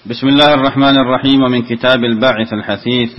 بسم الله الرحمن الرحيم. ومن كتاب الباعث الحثيث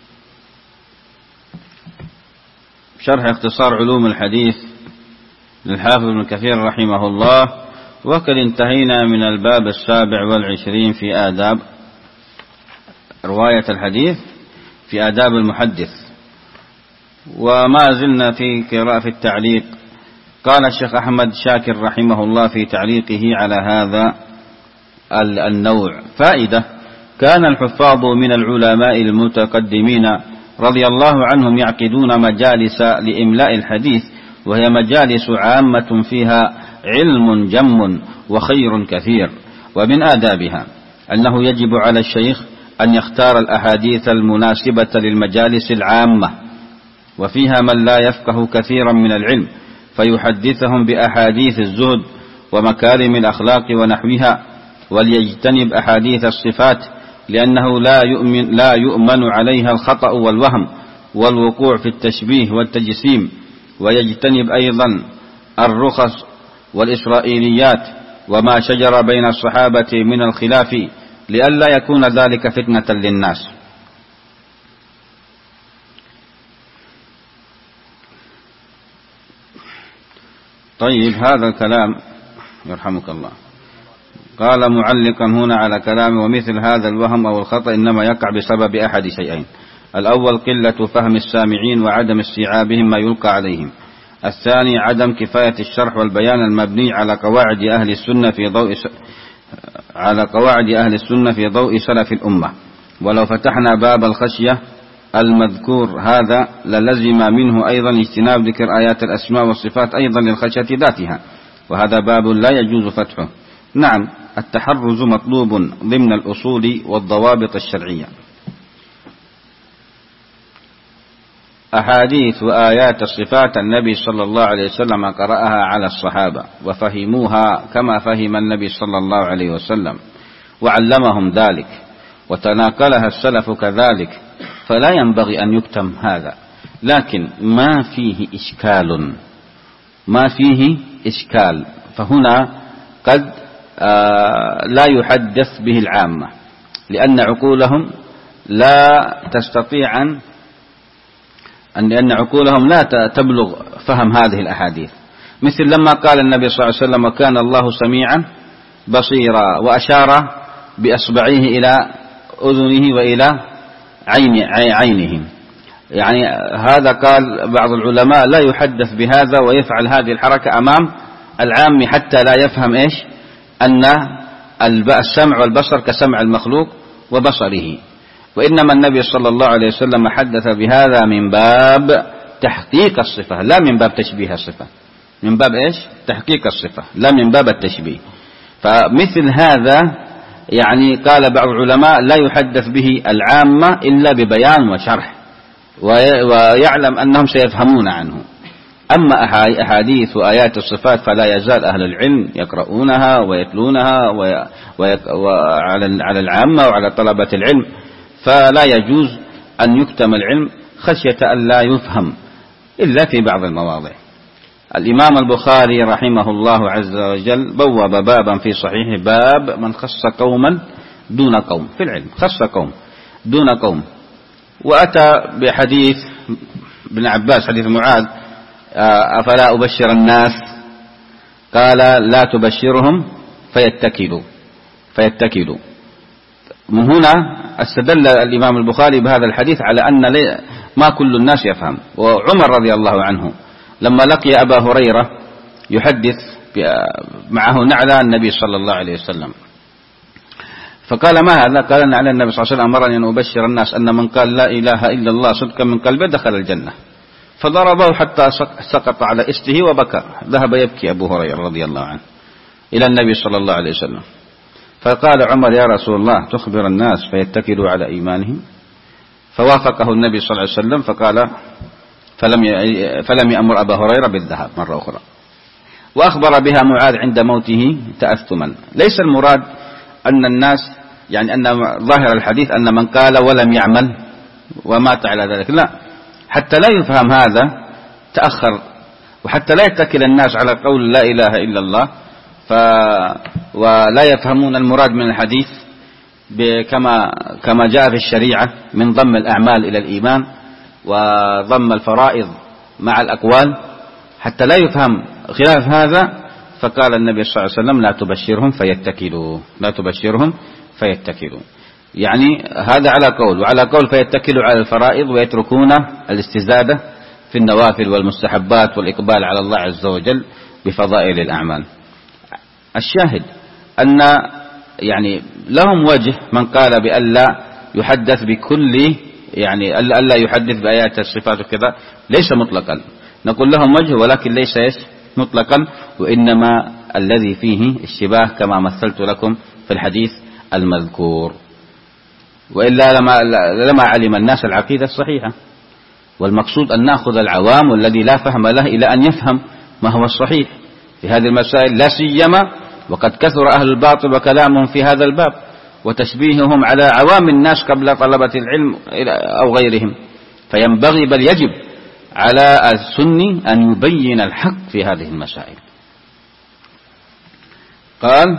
شرح اختصار علوم الحديث للحافظ ابن كثير رحمه الله. وقد انتهينا من الباب 27 في آداب رواية الحديث، في آداب المحدث، وما زلنا في قراءة التعليق. قال الشيخ أحمد شاكر رحمه الله في تعليقه على هذا النوع: فائدة: كان الحفاظ من العلماء المتقدمين رضي الله عنهم يعقدون مجالس لإملاء الحديث، وهي مجالس عامة فيها علم جم وخير كثير. ومن آدابها أنه يجب على الشيخ أن يختار الأحاديث المناسبة للمجالس العامة، وفيها من لا يفقه كثيرا من العلم، فيحدثهم بأحاديث الزهد ومكارم الأخلاق ونحوها، وليجتنب أحاديث الصفات، لأنه لا يؤمن عليها الخطأ والوهم والوقوع في التشبيه والتجسيم. ويجتنب أيضا الرخص والإسرائيليات وما شجر بين الصحابة من الخلاف، لئلا يكون ذلك فتنة للناس. طيب، هذا الكلام يرحمك الله. قال معلقا هنا على كلامه: ومثل هذا الوهم أو الخطأ إنما يقع بسبب أحد شيئين: الأول قلة فهم السامعين وعدم استيعابهم ما يلقى عليهم، الثاني عدم كفاية الشرح والبيان المبني على قواعد أهل السنة في ضوء سلف الأمة. ولو فتحنا باب الخشية المذكور هذا للزم منه أيضا اجتناب ذكر آيات الأسماء والصفات أيضا للخشية ذاتها، وهذا باب لا يجوز فتحه. نعم، التحرز مطلوب ضمن الأصول والضوابط الشرعية. أحاديث وآيات الصفات النبي صلى الله عليه وسلم قرأها على الصحابة وفهموها كما فهم النبي صلى الله عليه وسلم وعلمهم ذلك، وتناقلها السلف كذلك، فلا ينبغي أن يكتم هذا. لكن ما فيه إشكال فهنا قد لا يحدث به العامة، لأن عقولهم لا تستطيع لأن عقولهم لا تبلغ فهم هذه الأحاديث. مثل لما قال النبي صلى الله عليه وسلم: وكان الله سميعا بصيرا، وأشار بأصبعيه إلى أذنه وإلى عينهم. يعني هذا قال بعض العلماء لا يحدث بهذا ويفعل هذه الحركة أمام العام حتى لا يفهم أن السمع والبصر كسمع المخلوق وبصره. وإنما النبي صلى الله عليه وسلم حدث بهذا من باب تحقيق الصفة، لا من باب تشبيه الصفة، من باب تحقيق الصفة، لا من باب التشبيه. فمثل هذا يعني قال بعض العلماء لا يحدث به العامة إلا ببيان وشرح، ويعلم أنهم سيفهمون عنه. أما أحاديث وآيات الصفات فلا يزال أهل العلم يقرؤونها ويتلونها على العامة وعلى طلبة العلم، فلا يجوز أن يكتم العلم خشية أن لا يفهم إلا في بعض المواضع. الإمام البخاري رحمه الله عز وجل بوب بابا في صحيح: باب من خص قوما دون قوم في العلم، خص قوم دون قوم. وأتى بحديث ابن عباس، حديث معاذ: أفلا أبشر الناس؟ قال: لا تبشرهم فيتكلوا. من هنا استدل الإمام البخاري بهذا الحديث على أن ما كل الناس يفهم. وعمر رضي الله عنه لما لقي أبا هريرة يحدث معه نعلى النبي صلى الله عليه وسلم، فقال: ما هذا؟ قال: أن على النبي صلى الله عليه وسلم أمرني أن أبشر الناس أن من قال لا إله إلا الله صدقا من قلبه دخل الجنة. فضربه حتى سقط على إسته وبكى، ذهب يبكي أبو هريرة رضي الله عنه إلى النبي صلى الله عليه وسلم. فقال عمر: يا رسول الله، تخبر الناس فيتكلوا على إيمانهم؟ فوافقه النبي صلى الله عليه وسلم، فقال فلم يأمر أبا هريرة بالذهاب مرة أخرى. وأخبر بها معاذ عند موته تأثما. ليس المراد أن الناس يعني أن ظاهر الحديث أن من قال ولم يعمل ومات على ذلك، لا، حتى لا يفهم هذا تأخر، وحتى لا يتكل الناس على قول لا إله إلا الله ولا يفهمون المراد من الحديث، كما جاء في الشريعة من ضم الأعمال إلى الإيمان وضم الفرائض مع الأقوال حتى لا يفهم خلاف هذا، فقال النبي صلى الله عليه وسلم لا تبشرهم فيتكلوا. يعني هذا على قول، وعلى قول فيتكلوا على الفرائض ويتركون الاستزادة في النوافل والمستحبات والإقبال على الله عز وجل بفضائل الأعمال. الشاهد أن يعني لهم وجه من قال بألا يحدث بكل، يعني ألا يحدث بآيات الصفات وكذا، ليس مطلقا، نقول لهم وجه ولكن ليس مطلقا، وإنما الذي فيه اشتباه كما مثلت لكم في الحديث المذكور، وإلا لما علم الناس العقيدة الصحيحة. والمقصود أن نأخذ العوام والذي لا فهم له إلى أن يفهم ما هو الصحيح في هذه المسائل، لا سيما وقد كثر أهل الباطل وكلامهم في هذا الباب وتشبيههم على عوام الناس قبل طلبة العلم أو غيرهم. فينبغي بل يجب على السني أن يبين الحق في هذه المسائل. قال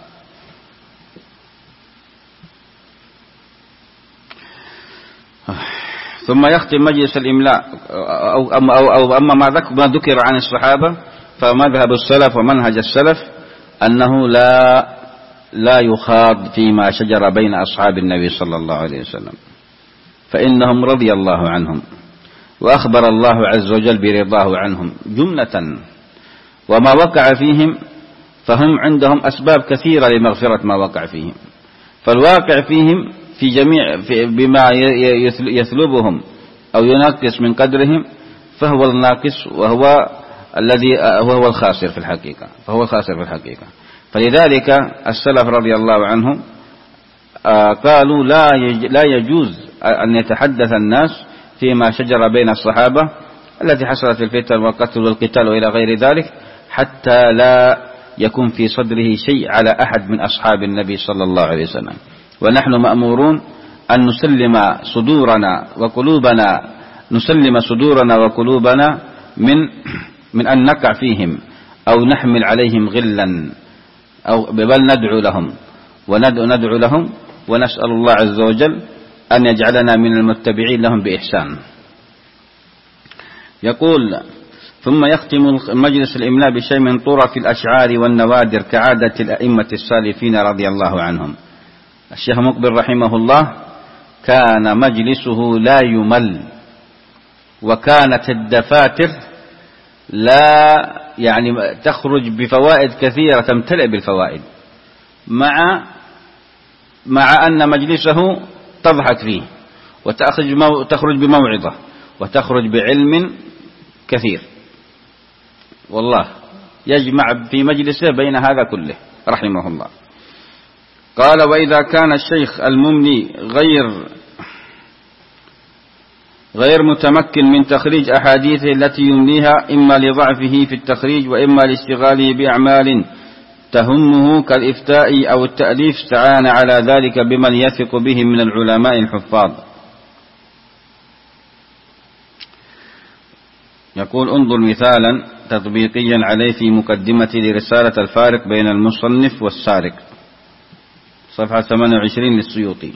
ثم يختم مجلس الإملاء أما ما ذكر عن الصحابة، فمذهب السلف ومنهج السلف أنه لا يخاض فيما شجر بين أصحاب النبي صلى الله عليه وسلم، فإنهم رضي الله عنهم وأخبر الله عز وجل برضاه عنهم جملة، وما وقع فيهم فهم عندهم أسباب كثيرة لمغفرة ما وقع فيهم، فالواقع فيهم في جميع بما يثلبهم أو ينقص من قدرهم فهو الناقص وهو الخاسر في الحقيقة. فلذلك السلف رضي الله عنهم قالوا لا يجوز أن يتحدث الناس فيما شجر بين الصحابة التي حصلت الفتن والقتل والقتال وإلى غير ذلك، حتى لا يكون في صدره شيء على أحد من أصحاب النبي صلى الله عليه وسلم. ونحن مأمورون أن نسلم صدورنا وقلوبنا من أن نقع فيهم أو نحمل عليهم غلا، أو بل ندعو لهم ونسأل الله عز وجل أن يجعلنا من المتبعين لهم بإحسان. يقول ثم يختم مجلس الإملاء بشيء من طرف الأشعار والنوادر كعادة الأئمة السالفين رضي الله عنهم. الشيخ مقبل رحمه الله كان مجلسه لا يمل، وكانت الدفاتر لا يعني تخرج بفوائد كثيرة، تمتلئ بالفوائد، مع أن مجلسه تضحك فيه وتخرج بموعظة وتخرج بعلم كثير، والله يجمع في مجلسه بين هذا كله رحمه الله. قال وإذا كان الشيخ المملي غير متمكن من تخريج أحاديثه التي يمليها، إما لضعفه في التخريج وإما لاشتغاله بأعمال تهمه كالإفتاء أو التأليف، استعان على ذلك بمن يثق به من العلماء الحفاظ. يقول انظر مثالا تطبيقيا عليه في مقدمة لرسالة الفارق بين المصنف والسارق، صفحة 28 للسيوطي.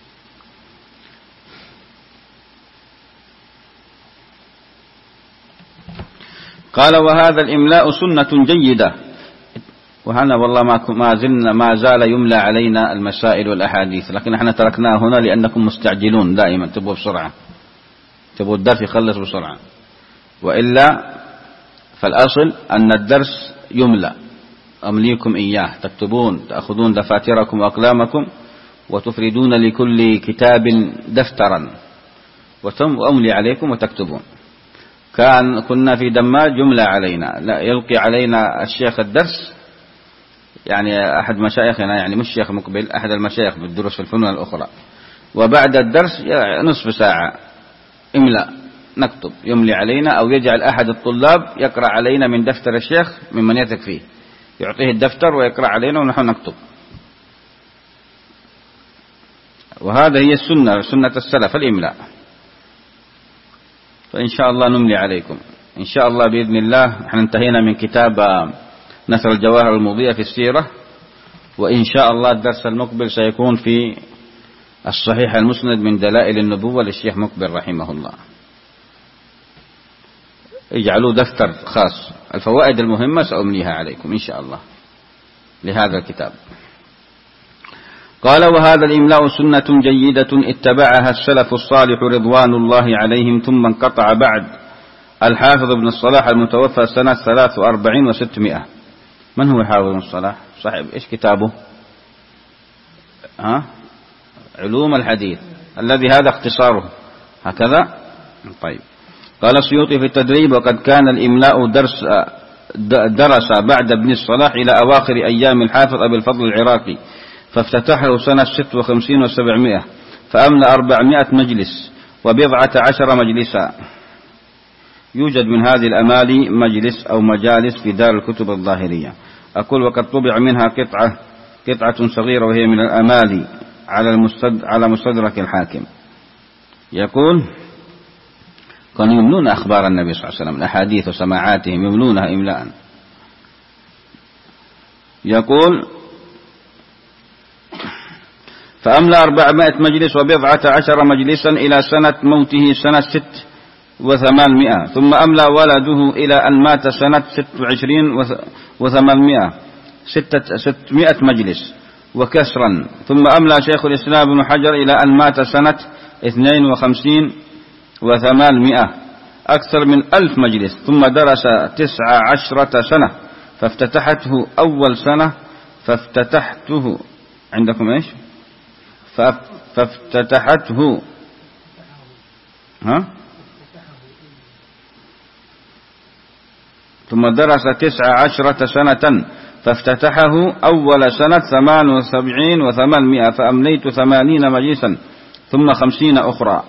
قال وهذا الإملاء سنة جيدة، وهنا والله ما زال يملى علينا المسائل والأحاديث، لكن احنا تركناه هنا لأنكم مستعجلون دائما، تبغوا بسرعة، تبغوا الدرس يخلص بسرعة، وإلا فالأصل أن الدرس يملى، أمليكم إياه، تكتبون، تأخذون دفاتركم وأقلامكم وتفردون لكل كتاب دفترا وأملي عليكم وتكتبون. كنا في دماج جملة علينا، لا يلقي علينا الشيخ الدرس، يعني أحد مشايخنا، يعني مش شيخ مقبل، أحد المشايخ بالدروس في الفنون الأخرى، وبعد الدرس نصف ساعة إملاء نكتب، يملي علينا أو يجعل أحد الطلاب يقرأ علينا من دفتر الشيخ ممن يثق فيه، يعطيه الدفتر ويقرأ علينا ونحن نكتب. وهذا هي سنة السلف الإملاء. فإن شاء الله نملي عليكم إن شاء الله بإذن الله. احنا انتهينا من كتاب نثر الجواهر المضيئة في السيرة، وإن شاء الله الدرس المقبل سيكون في الصحيح المسند من دلائل النبوة للشيخ مقبل رحمه الله. اجعلوا دفتر خاص، الفوائد المهمة سأمليها عليكم إن شاء الله لهذا الكتاب. قال: وهذا الإملاء سنة جيدة اتبعها السلف الصالح رضوان الله عليهم، ثم انقطع بعد الحافظ ابن الصلاح المتوفى سنة 43 و600. من هو حافظ ابن الصلاح؟ صاحب إيش كتابه؟ علوم الحديث، الذي هذا اختصاره هكذا. طيب. قال السيوطي في التدريب: وقد كان الإملاء درس بعد ابن الصلاح إلى أواخر أيام الحافظ أبي الفضل العراقي، فافتتحه سنة 56 و700، فأملأ 400 مجلس و10 مجلسا. يوجد من هذه الأمالي مجلس أو مجالس في دار الكتب الظاهرية. أقول: وقد طبع منها قطعة صغيرة وهي من الأمالي على مستدرك الحاكم. يقول: كانوا يملون أخبار النبي صلى الله عليه وسلم، الأحاديث وسماعاتهم يملونها إملاء. يقول: فأملأ 400 مجلس و10 مجلسا إلى سنة موته سنة 6 و800، ثم أملأ ولده إلى أن مات سنة 26 و800، 600 مجلس وكسرا. ثم أملأ شيخ الإسلام ابن حجر إلى أن مات سنة 52 و800، أكثر من 1000 مجلس. ثم درس 19 سنة، فافتتحته أول سنة فافتتحته عندكم إيش؟ فافتتحته ثم درس 19 سنة فافتتحه أول سنة 78 و800، فأمليت 80 مجلسا ثم 50 أخرى.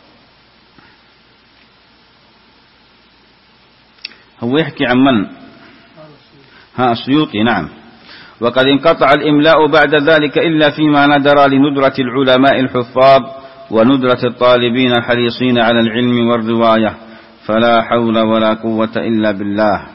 هو يحكي عن من؟ السيوطي. نعم. وقد انقطع الإملاء بعد ذلك إلا فيما ندر لندرة العلماء الحفاظ وندرة الطالبين الحريصين على العلم والرواية، فلا حول ولا قوة إلا بالله.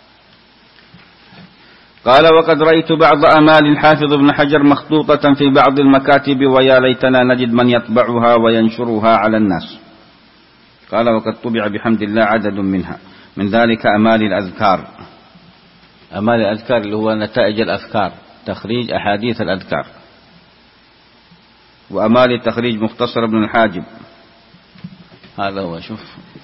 قال: وقد رأيت بعض أمال الحافظ ابن حجر مخطوطة في بعض المكاتب، ويا ليتنا نجد من يطبعها وينشرها على الناس. قال: وقد طبع بحمد الله عدد منها، من ذلك أمال الأذكار. أمال الأذكار اللي هو نتائج الأذكار، تخريج أحاديث الأذكار. وأمال تخريج مختصر ابن الحاجب، هذا هو. شوف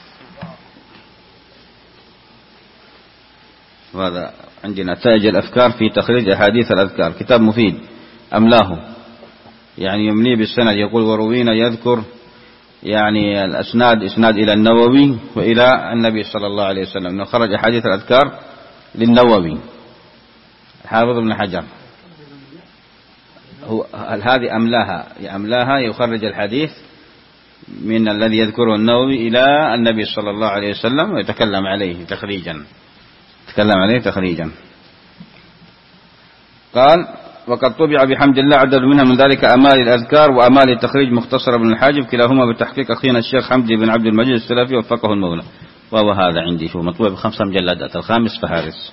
هذا عندي نتائج الأفكار في تخريج أحاديث الأذكار، كتاب مفيد أملاه، يعني يمليه بالسند. يقول: وروينا، يذكر يعني الأسناد، إسناد إلى النووي وإلى النبي صلى الله عليه وسلم، أنه خرج أحاديث الأذكار للنووي حافظ ابن حجر. هذه أملاها يخرج الحديث من الذي يذكره النووي إلى النبي صلى الله عليه وسلم ويتكلم عليه تخريجا. قال: وقد طبع بحمد الله عدد منها، من ذلك أمال الأذكار وأمال تخريج مختصر ابن الحاجب، كلاهما بتحقيق أخينا الشيخ حمدي بن عبد المجيد السلفي وفقه المولى. وهو هذا عندي، شو مطبوع ب5 مجلدات، الخامس فهارس.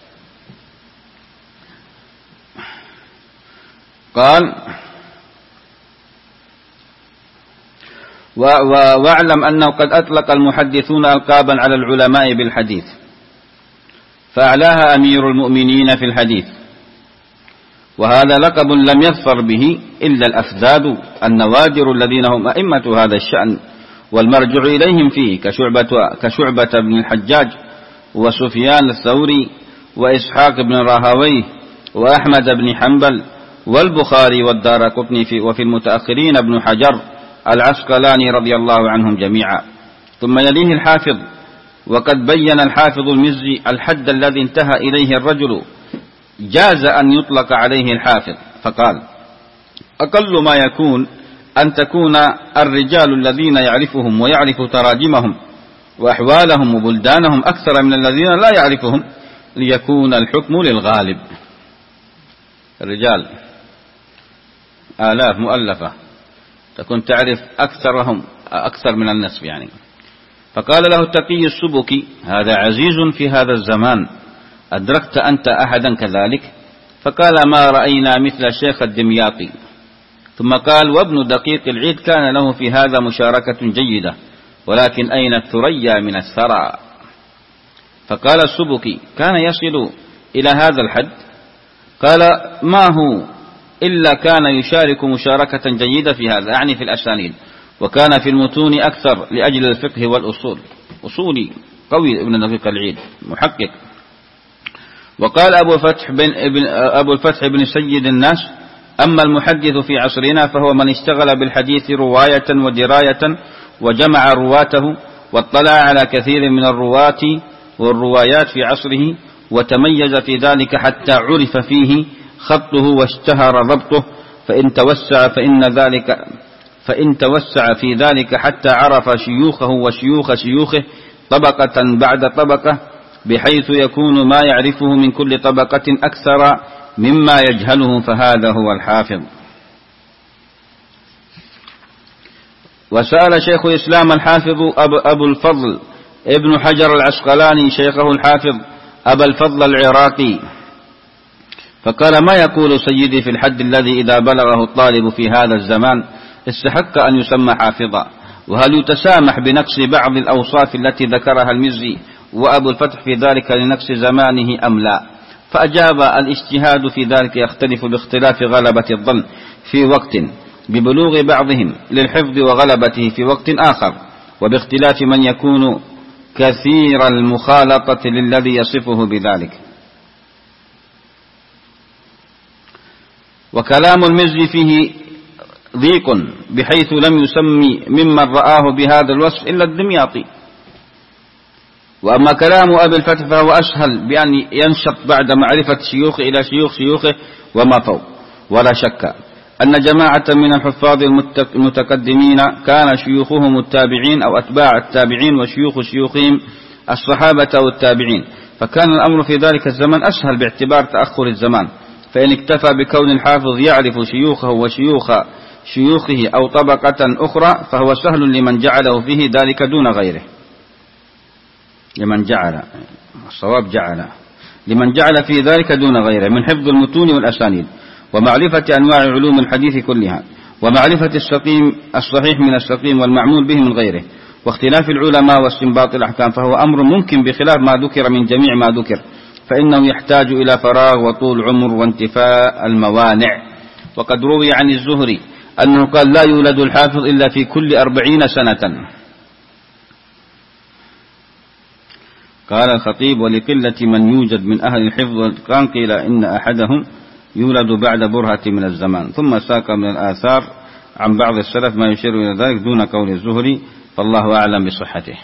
قال: واعلم أنه قد أطلق المحدثون ألقابا على العلماء بالحديث، فأعلاها أمير المؤمنين في الحديث، وهذا لقب لم يظفر به إلا الأفذاذ النوادر الذين هم أئمة هذا الشأن والمرجع إليهم فيه، كشعبة بن الحجاج وسفيان الثوري وإسحاق بن راهويه وأحمد بن حنبل والبخاري والدارقطني، وفي المتأخرين ابن حجر العسقلاني رضي الله عنهم جميعا. ثم يليه الحافظ. وقد بين الحافظ المزي الحد الذي انتهى إليه الرجل جاز أن يطلق عليه الحافظ، فقال: أقل ما يكون أن تكون الرجال الذين يعرفهم ويعرف تراجمهم وأحوالهم وبلدانهم أكثر من الذين لا يعرفهم، ليكون الحكم للغالب. الرجال آلاف مؤلفة، تكون تعرف أكثر من النصف يعني. فقال له التقي السبكي: هذا عزيز في هذا الزمان، أدركت أنت أحدا كذلك؟ فقال: ما رأينا مثل الشيخ الدمياطي. ثم قال: وابن دقيق العيد كان له في هذا مشاركة جيدة، ولكن أين الثريا من الثرى؟ فقال السبكي: كان يصل إلى هذا الحد؟ قال: ما هو إلا كان يشارك مشاركة جيدة في هذا، يعني في الأسانيد، وكان في المتون أكثر لأجل الفقه والأصول، أصولي قوي ابن دقيق العيد محقق. وقال أبو الفتح بن سيد الناس: أما المحدث في عصرنا فهو من اشتغل بالحديث رواية ودراية، وجمع رواته، واطلع على كثير من الرواة والروايات في عصره، وتميز في ذلك حتى عرف فيه خطه واشتهر ضبطه، فإن توسع في ذلك حتى عرف شيوخه وشيوخ شيوخه طبقة بعد طبقة، بحيث يكون ما يعرفه من كل طبقة أكثر مما يجهله، فهذا هو الحافظ. وسأل شيخ الإسلام الحافظ أبو الفضل ابن حجر العسقلاني شيخه الحافظ أبا الفضل العراقي، فقال: ما يقول سيدي في الحد الذي إذا بلغه الطالب في هذا الزمان استحق أن يسمى حافظا؟ وهل يتسامح بنقص بعض الأوصاف التي ذكرها المزي وأبو الفتح في ذلك لنقص زمانه أم لا؟ فأجاب: الاجتهاد في ذلك يختلف باختلاف غلبة الظن في وقت، ببلوغ بعضهم للحفظ وغلبته في وقت آخر، وباختلاف من يكون كثير المخالطة للذي يصفه بذلك. وكلام المزي فيه ضيق، بحيث لم يسمي ممن رآه بهذا الوصف إلا الدمياطي. وأما كلام أبي الفتح فهو أسهل، بأن ينشط بعد معرفة شيوخه إلى شيوخ شيوخه وما فوق. ولا شك أن جماعة من الحفاظ المتقدمين كان شيوخهم التابعين أو أتباع التابعين، وشيوخ شيوخهم الصحابة أو التابعين، فكان الأمر في ذلك الزمن أسهل باعتبار تأخر الزمان. فإن اكتفى بكون الحافظ يعرف شيوخه وشيوخ شيوخه أو طبقة أخرى فهو سهل لمن جعله فيه ذلك دون غيره. لمن جعل في ذلك دون غيره من حفظ المتون والأسانيد، ومعرفة أنواع علوم الحديث كلها، ومعرفة الصحيح من السقيم والمعمول به من غيره، واختلاف العلماء واستنباط الأحكام، فهو أمر ممكن بخلاف ما ذكر من جميع ما ذكر، فإنه يحتاج إلى فراغ وطول عمر وانتفاء الموانع. وقد روي عن الزهري أنه قال: لا يولد الحافظ إلا في كل 40 سنة. قال الخطيب: ولقلة من يوجد من أهل الحفظ والإتقان قيل إن أحدهم يولد بعد برهة من الزمان. ثم ساق من الآثار عن بعض السلف ما يشير إلى ذلك دون قول الزهري، فالله أعلم بصحته.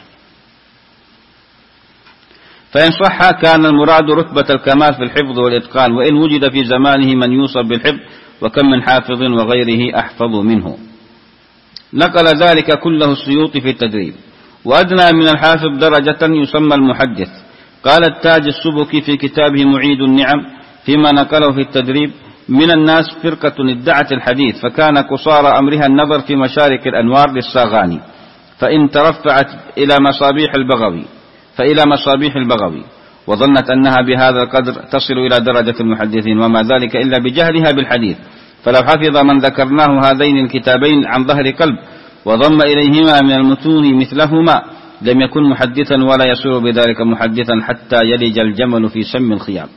فإن صح كان المراد رتبة الكمال في الحفظ والإتقان، وإن وجد في زمانه من يوصف بالحفظ، وكم من حافظ وغيره أحفظ منه. نقل ذلك كله السيوطي في التدريب. وأدنى من الحافظ درجة يسمى المحدث. قال التاج السبكي في كتابه معيد النعم فيما نقله في التدريب: من الناس فرقة ادعت الحديث، فكان قصار أمرها النظر في مشارق الأنوار للصاغاني، فإن ترفعت إلى مصابيح البغوي وظنت أنها بهذا القدر تصل إلى درجة المحدثين، وما ذلك إلا بجهلها بالحديث. فلو حفظ من ذكرناه هذين الكتابين عن ظهر قلب وضم إليهما من المتون مثلهما لم يكن محدثا، ولا يصير بذلك محدثا حتى يلج الجمل في سم الخيام.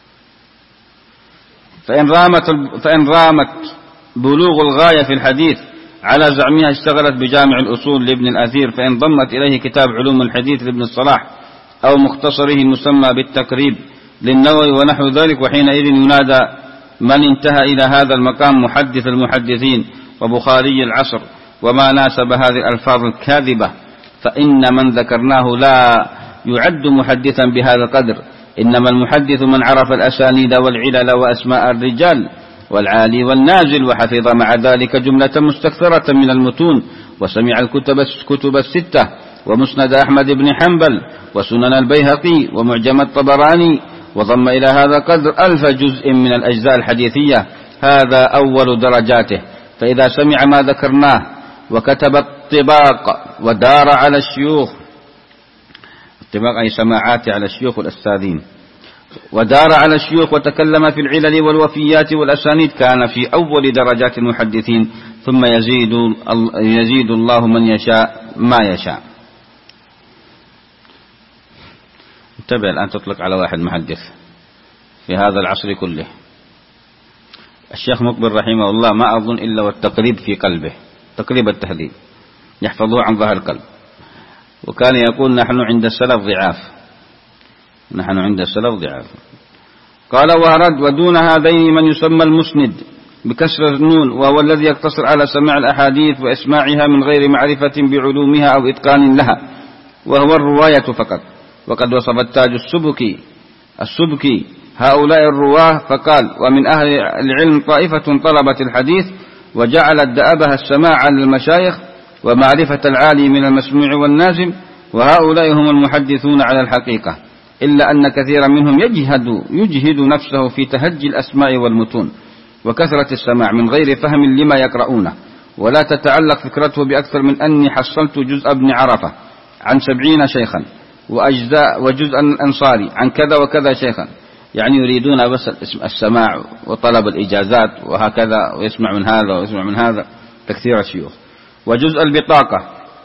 فإن رامت بلوغ الغاية في الحديث على زعمها اشتغلت بجامع الأصول لابن الأثير، فإن ضمت إليه كتاب علوم الحديث لابن الصلاح أو مختصره المسمى بالتقريب للنووي ونحو ذلك، وحينئذ ينادى من انتهى إلى هذا المقام محدث المحدثين وبخاري العصر وما ناسب هذه الألفاظ الكاذبة. فإن من ذكرناه لا يعد محدثا بهذا القدر، إنما المحدث من عرف الأسانيد والعلل وأسماء الرجال والعالي والنازل، وحفظ مع ذلك جملة مستكثرة من المتون، وسمع الكتب الستة ومسند أحمد بن حنبل وسنن البيهقي ومعجم الطبراني، وضم إلى هذا قدر 1000 جزء من الأجزاء الحديثية. هذا أول درجاته. فإذا سمع ما ذكرناه وكتب الطباق ودار على الشيوخ، الطباق أي سماعات على الشيوخ والأستاذين، ودار على الشيوخ وتكلم في العلل والوفيات والأسانيد، كان في أول درجات المحدثين، ثم يزيد الله من يشاء ما يشاء. انتبه الآن تطلق على واحد محدث في هذا العصر كله. الشيخ مقبل رحمه الله ما أظن إلا والتقريب في قلبه، تقريب التهذيب يحفظه عن ظهر القلب، وكان يقول نحن عند السلف ضعاف، نحن عند السلف ضعاف. قال وهرد ودون هذين من يسمى المسند بكسر النون، وهو الذي يقتصر على سماع الأحاديث وإسماعها من غير معرفة بعلومها أو إتقان لها، وهو الرواية فقط. وقد وصف التاج السبكي هؤلاء الرواه فقال ومن أهل العلم طائفة طلبت الحديث وجعلت دأبها السماع على المشايخ ومعرفة العالي من المسموع والنازل، وهؤلاء هم المحدثون على الحقيقة، إلا أن كثيرا منهم يجهد نفسه في تهجي الأسماء والمتون وكثرة السماع من غير فهم لما يقرؤونه، ولا تتعلق فكرته بأكثر من أني حصلت جزء ابن عرفة عن 70 شيخا وجزء الأنصاري عن كذا وكذا شيخا، يعني يريدون بس السماع وطلب الإجازات وهكذا، ويسمع من هذا ويسمع من هذا، تكثير الشيوخ. وجزء البطاقة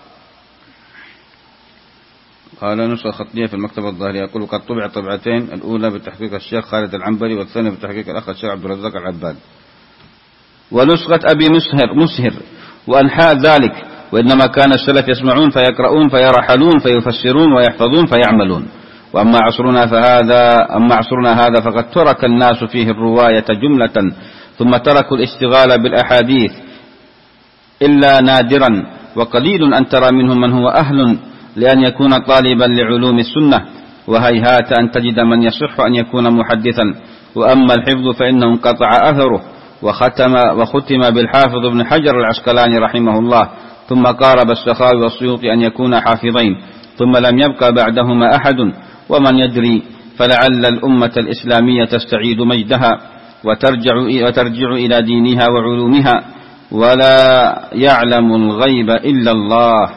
قال نسخة خطية في المكتبة الظاهرية، يقول قد طبع طبعتين، الأولى بتحقيق الشيخ خالد العنبري، والثانية بتحقيق الأخ الشيخ عبد الرزاق العباد، ونسخة أبي مسهر وأنحاء ذلك. وإنما كان السلف يسمعون فيقرؤون فيرحلون فيفسرون ويحفظون فيعملون. وأما عصرنا هذا فقد ترك الناس فيه الرواية جملة، ثم تركوا الاشتغال بالأحاديث إلا نادرا، وقليل أن ترى منهم من هو أهل لأن يكون طالبا لعلوم السنة، وهيهات أن تجد من يصح أن يكون محدثا. وأما الحفظ فإنه انقطع أثره، وختم بالحافظ ابن حجر العسقلاني رحمه الله، ثم قارب السخاوي والسيوطي أن يكون حافظين، ثم لم يبقى بعدهما أحد. ومن يدري فلعل الأمة الإسلامية تستعيد مجدها وترجع إلى دينها وعلومها، ولا يعلم الغيب إلا الله.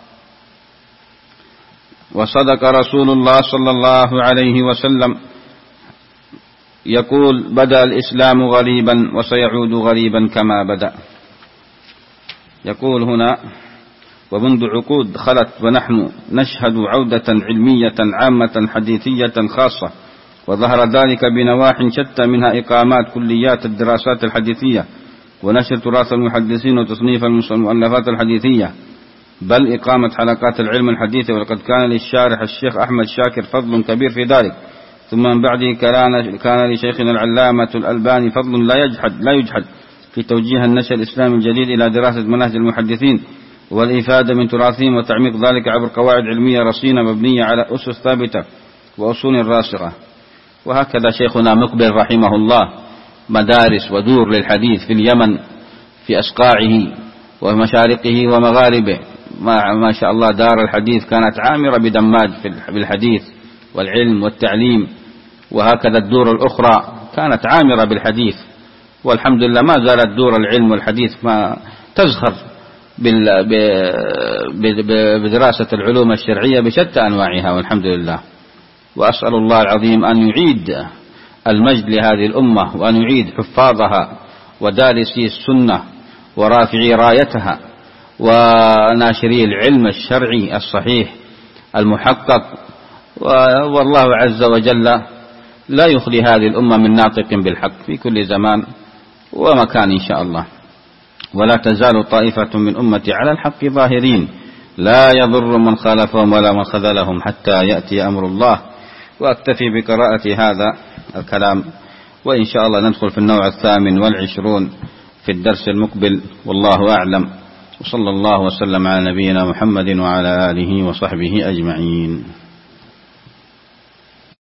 وصدق رسول الله صلى الله عليه وسلم يقول بدأ الإسلام غريبا وسيعود غريبا كما بدأ. يقول هنا ومنذ عقود خلت ونحن نشهد عودة علمية عامة حديثية خاصة، وظهر ذلك بنواح شتى، منها إقامات كليات الدراسات الحديثية ونشر تراث المحدثين وتصنيف المؤلفات الحديثية، بل إقامة حلقات العلم الحديث. ولقد كان للشارح الشيخ أحمد شاكر فضل كبير في ذلك، ثم من بعده كان لشيخنا العلامة الألباني فضل لا يجحد في توجيه النشر الإسلامي الجديد إلى دراسة مناهج المحدثين والإفادة من تراثهم، وتعميق ذلك عبر قواعد علمية رصينة مبنية على أسس ثابتة وأصول راسخة. وهكذا شيخنا مقبل رحمه الله مدارس ودور للحديث في اليمن في أسقاعه ومشارقه ومغاربه، ما شاء الله دار الحديث كانت عامرة بدماج بالحديث والعلم والتعليم. وهكذا الدور الأخرى كانت عامرة بالحديث، والحمد لله ما زالت دور العلم والحديث ما تزخر بدراسة العلوم الشرعية بشتى أنواعها، والحمد لله. وأسأل الله العظيم أن يعيد المجد لهذه الأمة، وأن يعيد حفاظها ودارسي السنة ورافعي رايتها وناشري العلم الشرعي الصحيح المحقق. والله عز وجل لا يخلي هذه الأمة من ناطق بالحق في كل زمان ومكان إن شاء الله. ولا تزال طائفة من أمتي على الحق ظاهرين، لا يضر من خالفهم ولا من خذلهم حتى يأتي أمر الله. وأكتفي بقراءة هذا الكلام، وإن شاء الله ندخل في النوع 28 في الدرس المقبل، والله أعلم. وصلى الله وسلم على نبينا محمد وعلى آله وصحبه أجمعين.